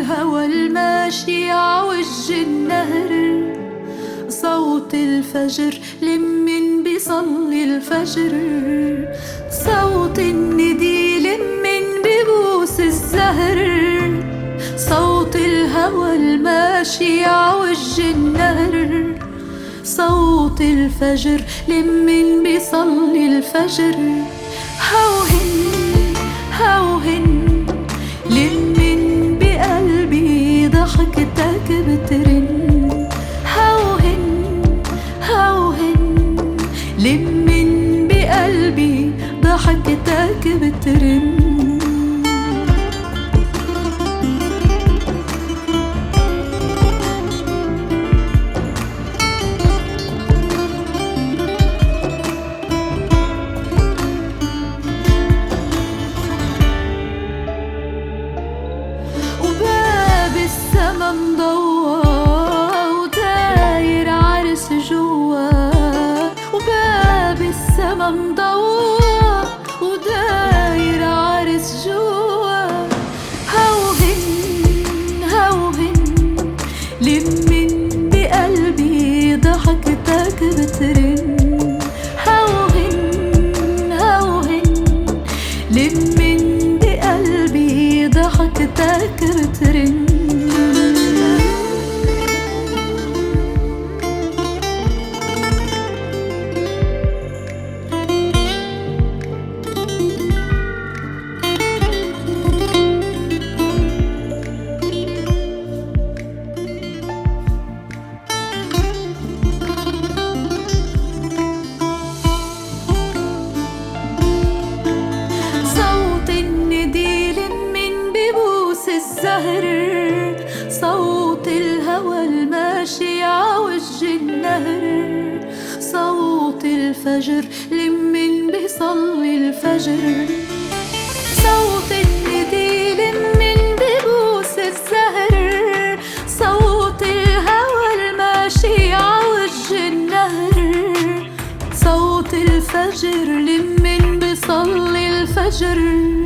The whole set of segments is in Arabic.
الهوى الماشي عوج النهر، صوت الفجر لمن بيصلي الفجر، صوت الندي لمن ببوس الزهر، صوت الهوى الماشي عوج النهر، صوت الفجر لمن بيصلي الفجر. هوهن هوهن لمن بقلبي ضحكتك بترن، هوهن هوهن لمن بقلبي ضحكتك بترن. مضوى وداير عرس جوا، وباب السما مضوى وداير عرس جوا. هوهن هوهن لمن بقلبي ضحكتك بترن، هوهن هوهن لمن بقلبي ضحكتك بترن. صوت الهوى الماشي عوج النهر، صوت الفجر لمن بيصلي الفجر، صوت الندي لمن ببوس الزهر، صوت الهوى الماشي عوج النهر، صوت الفجر لمن بيصلي الفجر.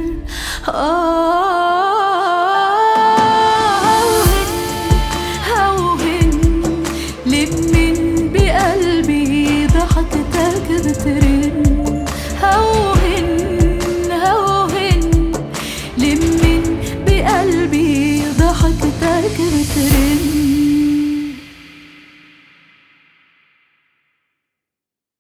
لمن بقلبي ضحكتك بترن، هوهن هوهن لمن بقلبي ضحكتك بترن.